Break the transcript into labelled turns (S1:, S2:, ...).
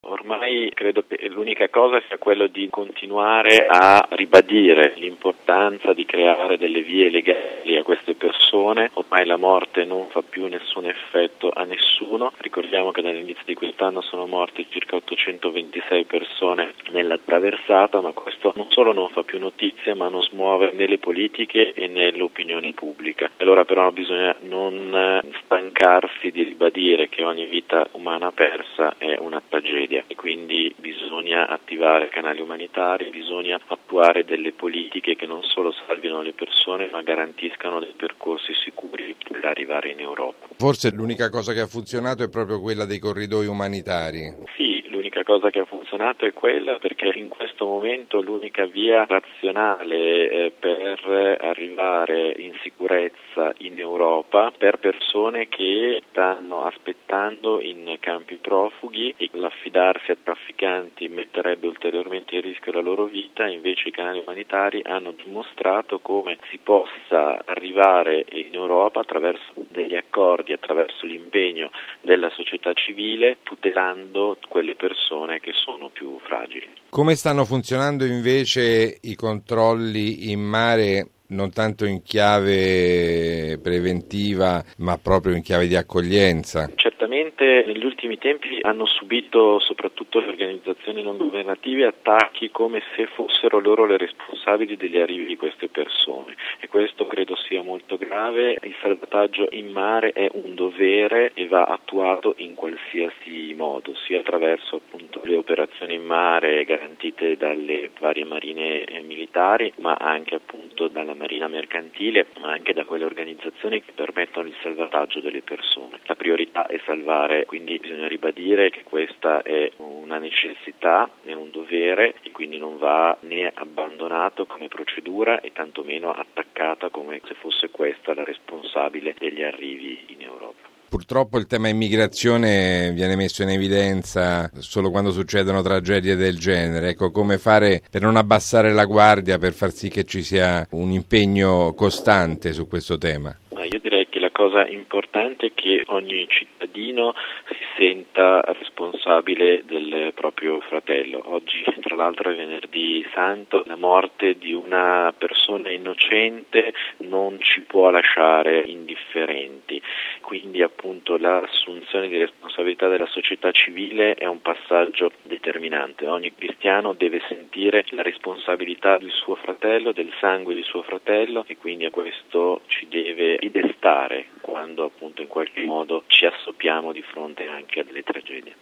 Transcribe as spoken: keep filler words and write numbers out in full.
S1: Ormai credo che l'unica cosa sia quello di continuare a ribadire l'importanza di creare delle vie legali a queste persone. Ormai la morte non fa più nessun effetto a nessuno. Ricordiamo che dall'inizio di quest'anno sono morte circa ottocentoventisei persone nella traversata, ma questo non solo non fa più notizia, ma non smuove né le politiche e né l'opinione pubblica. Allora però bisogna non stancarsi di ribadire che ogni vita umana persa è una tragedia. E quindi bisogna attivare canali umanitari, bisogna attuare delle politiche che non solo salvino le persone ma garantiscano dei percorsi sicuri per arrivare in Europa.
S2: Forse l'unica cosa che ha funzionato è proprio quella dei corridoi umanitari.
S1: Sì, l'unica cosa che ha funzionato è quella, perché in questo momento l'unica via razionale eh, per arrivare in sicurezza in Europa per persone che stanno aspettando in campi profughi, e l'affidarsi a trafficanti metterebbe ulteriormente in rischio la loro vita. Invece i canali umanitari hanno dimostrato come si possa arrivare in Europa attraverso degli accordi, attraverso l'impegno della società civile, tutelando quelle persone che sono più fragili.
S2: Come stanno funzionando invece i controlli in mare, non tanto in chiave preventiva ma proprio in chiave di accoglienza?
S1: Certamente negli ultimi tempi hanno subito, soprattutto le organizzazioni non governative, attacchi come se fossero loro le responsabili degli arrivi di queste persone, e questo credo sia molto grave. Il salvataggio in mare è un dovere e va attuato in qualsiasi modo, sia attraverso appunto le operazioni in mare garantite dalle varie marine militari, ma anche appunto dalla marina mercantile, ma anche da quelle organizzazioni che permettono il salvataggio delle persone. La priorità è salvare, quindi bisogna ribadire che questa è una necessità, è un dovere, e quindi non va né abbandonato come procedura e tantomeno attaccata come se fosse questa la responsabile degli arrivi in Europa.
S2: Purtroppo il tema immigrazione viene messo in evidenza solo quando succedono tragedie del genere. Ecco, come fare per non abbassare la guardia, per far sì che ci sia un impegno costante su questo tema?
S1: Ma io direi che la cosa importante è che ogni cittadino si senta responsabile del proprio fratello. Oggi, tra l'altro, è venerdì santo, la morte di una persona innocente non ci può lasciare indifferenti. Quindi appunto l'assunzione di responsabilità della società civile è un passaggio determinante. Ogni cristiano deve sentire la responsabilità del suo fratello, del sangue di suo fratello, e quindi a questo ci deve ridestare quando appunto in qualche modo ci assoppiamo di fronte anche a delle tragedie.